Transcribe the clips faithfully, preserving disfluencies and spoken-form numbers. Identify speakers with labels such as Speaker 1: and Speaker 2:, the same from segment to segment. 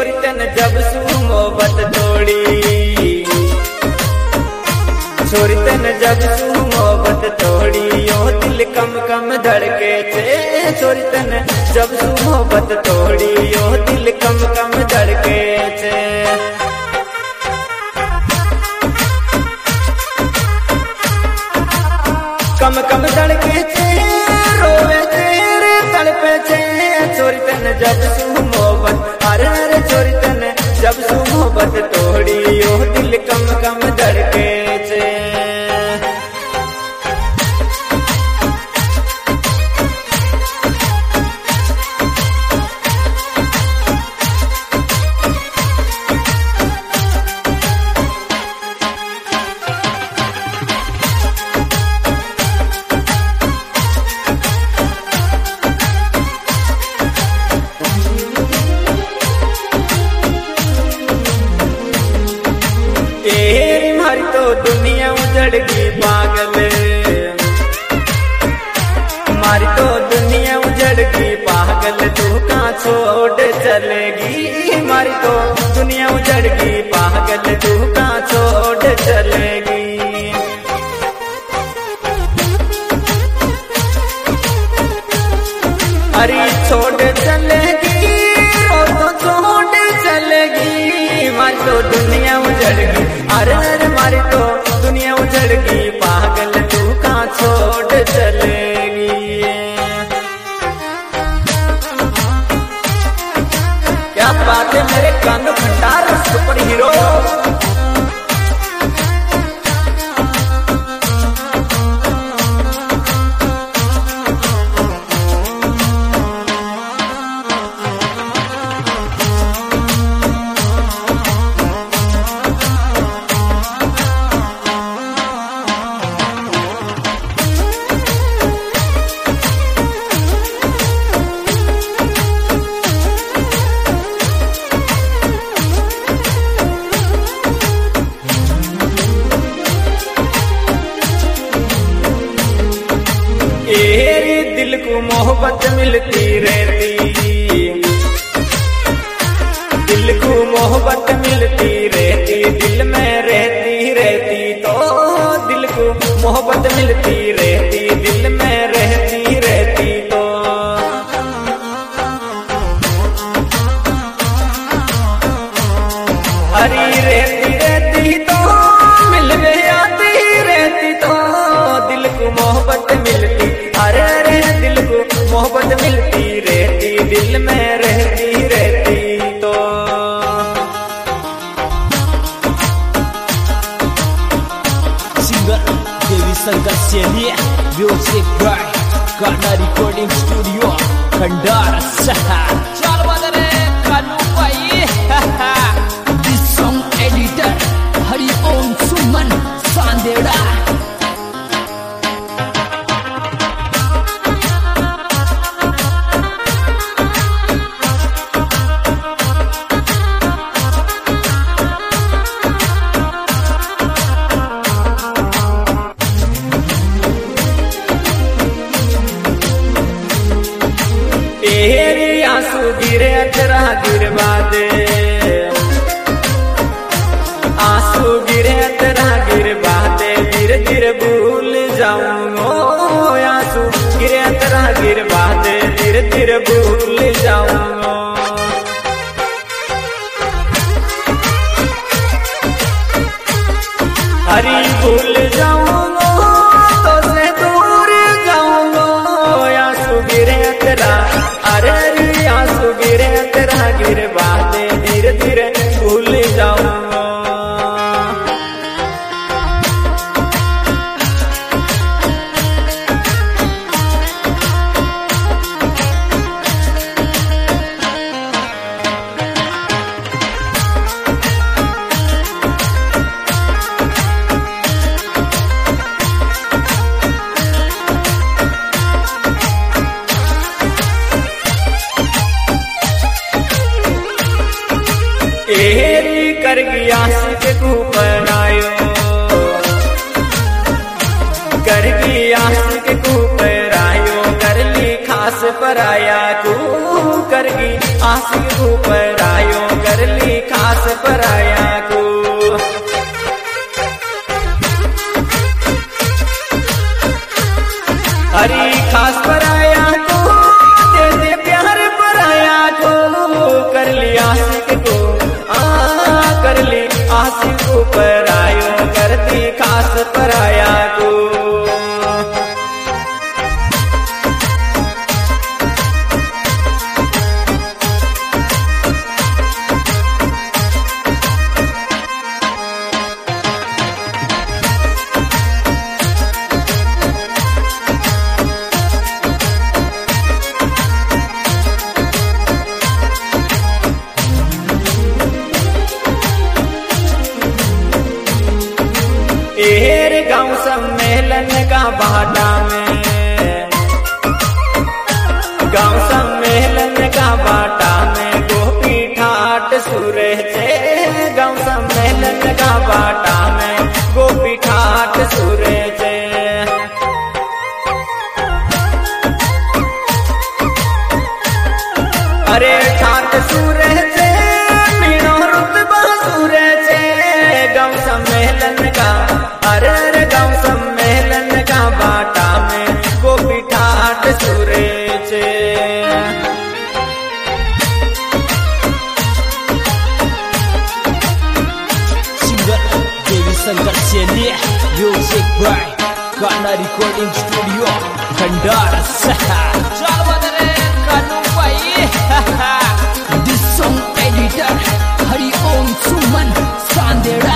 Speaker 1: छोरी तन जब सू मोहब्बत तोड़ी, छोरी तन जब सू मोहब्बत तोड़ी, यो दिल कम कम धड़के थे। छोरी तन जब सू मोहब्बत तोड़ी, यो दिल कम कम धड़के थे। कम कम धड़के थे, रोवे तेरे तड़पे थे। छोरी तन जब सू मोहब्बत, अरे अरे छोरी तन जब सू मोहब्बत तोड़ी, यो दिल कम कम धड़के थे। तेरी मारी तो दुनिया उजड़ गई पागल, मारी तो दुनिया उजड़ गई पागल, तू कहाँ छोड़ चलेगी। मारी तो दुनिया उजड़ गई पागल, तू कहाँ छोड़ चलेगी। अरे छोड़ चलेगी, वो तो छोड़ चलेगी। मारी तो दुनिया उजड़ गई, अरे अरे मारी तो दुनिया उजड़ गई पागल, तू कहाँ छोड़ चलेगी। क्या बात है मेरे कान भंडार सुपर हीरो। तेरे दिल को मोहब्बत मिलती रहती, दिल को मोहब्बत मिलती रहती, दिल में रहती रहती तो दिल को मोहब्बत मिलती रहती, दिल में रहती रहती तो। हरी रहती रहती तो मिल में आती रहती तो दिल को मोहब्बत मिलती, अरे अरे दिल को मोहब्बत मिलती रहती, दिल में रहती रहती तो।
Speaker 2: सिंगर देवी शंकर सेलिया, म्यूजिक बाय गाना रिकॉर्डिंग स्टूडियो खंडार शहर। चल बदरे कानू भाई, दिस सॉन्ग एडिटर हरि ओम सुमन सांदेड़ा।
Speaker 1: तेरे आंसू गिरे तेरा गिरबादे, आंसू गिरे तेरा गिरबादे, धीरे धीरे भूल जाऊंगा। आंसू गिरे तेरा गिरबादे, धीरे धीरे भूल जाऊंगा। हरी भूल जाऊंगा तो से दूर जाऊंगा। आंसू गिरे तेरा, अरे आंसू गिरे तेरा गिरबादे, धीरे धीरे भूल जाऊंगा। तेरी कर गया के ऊपर आयो, कर गया के ऊपर आयो, कर ली खास पर आया तू, कर गई आस के ऊपर आयो, कर हरी खास पराया को दे दे प्यार पराया को कर ली आशिक को आ कर ली आशिक को परायो कर दी खास पराया को। एहर गांव सम्मेलन का बाटा में गांव सम्मेलन का बाटा में गोपी ठाट सूरज से गांव सम्मेलन का बाटा में गोपी ठाट सूरज से। अरे ठाट सूरज से मीनो रुतबा सूरज से गांव सम्मेलन का अरे गांव सम्मेलन का बाटा में गोपी ठाट सूरज से।
Speaker 2: सिंगर देवी शंकर सेनी म्यूजिक बाय गाना रिकॉर्डिंग स्टूडियो खंडार चल बदरे कानू भाई। This song editor Hariom Suman सांदेड़ा।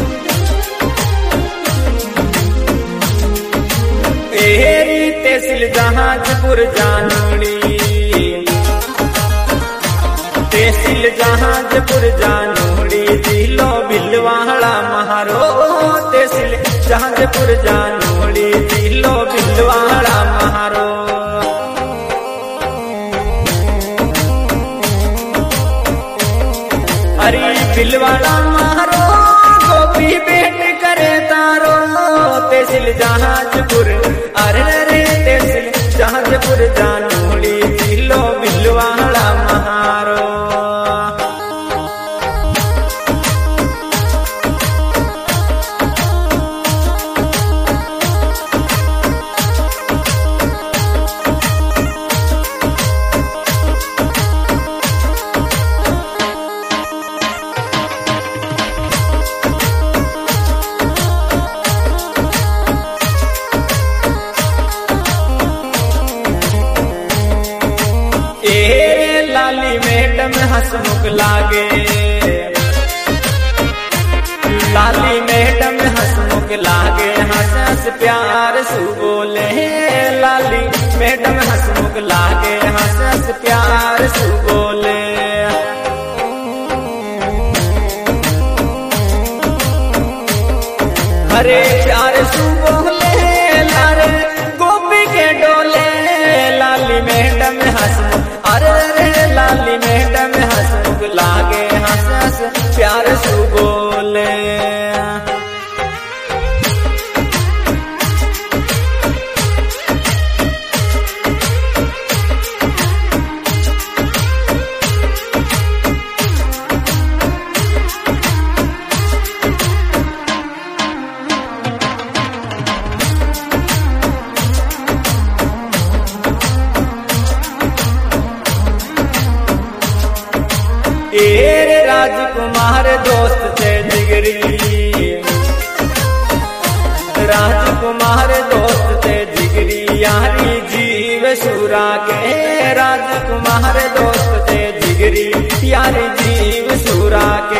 Speaker 1: एरी तहसील जहाजपुर जानूड़ी तहसील जहाजपुर जानूड़ी जिलो भिलवाड़ा महारो तहसील जहाजपुर जानूड़ी जिलो भिलवाड़ा महारो। हरी भिलवाड़ा महारो गोपी बेट करे तारो तहसील जहाजपुर अरे रे तहसील जहाजपुर जानूड़ी जिलो भिलवाड़ा महारो। लाली मैडम हंसमुख लागे लाली मैडम हंसमुख लागे हंस हंस प्यार सु बोले लाली मैडम हंसमुख लागे हंस हंस प्यार सु बोले। हरे प्यार सु बोले लारे गोपी के डोले लाली मैडम हंसमुख अरे रे लाली मैडम हंसमुख लागे हंस हंस प्यार सु बोले। एरे राजकुमार दोस्त थे जिगरी राजकुमार दोस्त थे जिगरी यारी जीव सुरा के राजकुमार दोस्त थे जिगरी यारी जीव सुरा के।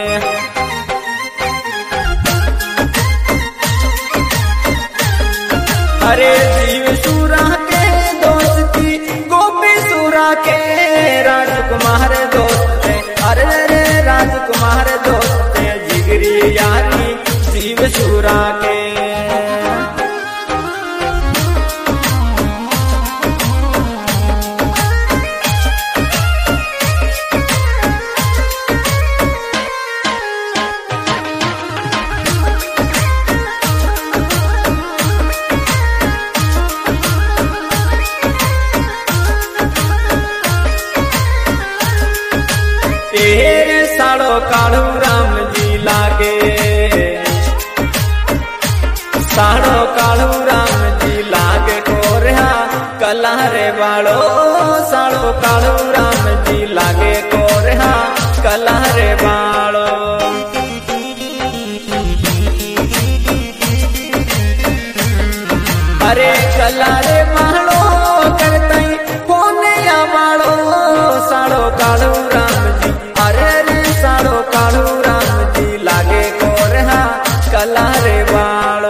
Speaker 1: अरे जीव सुरा के दोस्ती गोपी सुरा के राजकुमार दोस्त अरे रे राजकुमार दोस्त जिगरी यारी जीव सुरा के। तेरे साड़ो काढ़ू राम जी लागे साड़ो काढ़ू राम जी लागे कोरे कला रे बालो साड़ो काड़ो राम जी लागे कोरहा कला रे बालो। अरे कला रे बालो करतई होने या बालो साड़ो काड़ो राम जी। अरे रे साड़ो काड़ो राम जी लागे कोरहा कला रे बालो।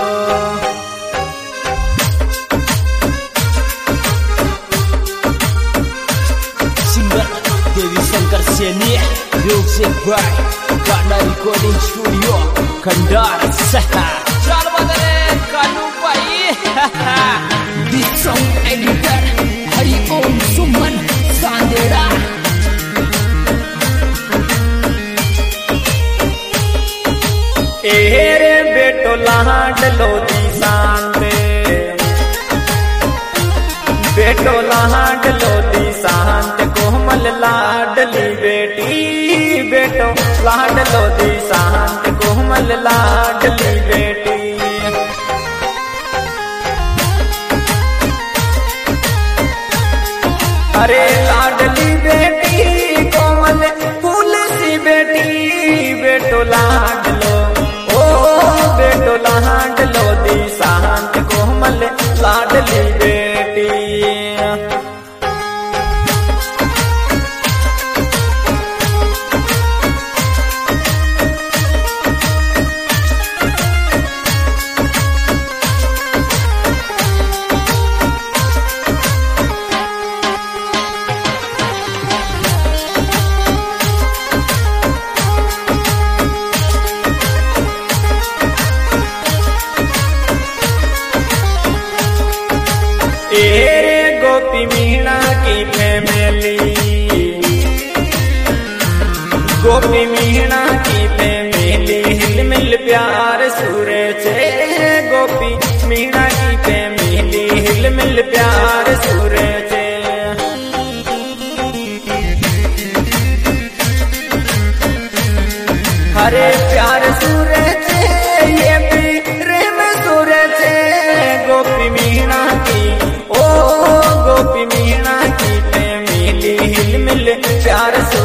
Speaker 2: Dewi Sangkar Seni Music by Karna Recording Studio Kandara Saha Jalwadare Kanu Pai The song editor Hari Om Suman Sandera
Speaker 1: एरे बेटो लाडलो दी सांते बेटो लाडलो दी सांत कोमल लाडली बेटी बेटो लाडलो दी सांत कोमल लाडली बेटी। अरे लाडली बेटी कोमल फूल सी बेटी बेटो लाडलो ओ बेटो लाडलो दी सांत कोमल लाडली बेटी। एरे गोपी मीणा की फैमिली गोपी मीणा की फैमिली हिल मिल प्यार सूरे छे गोपी मीणा की फैमिली हिल मिल प्यार सूरे छे। हरे प्यार सूरे छे ये भी प्रेम सूरे छे गोपी मीणा की ओ गोपी मीणा की फैमिली हिल मिल प्यार से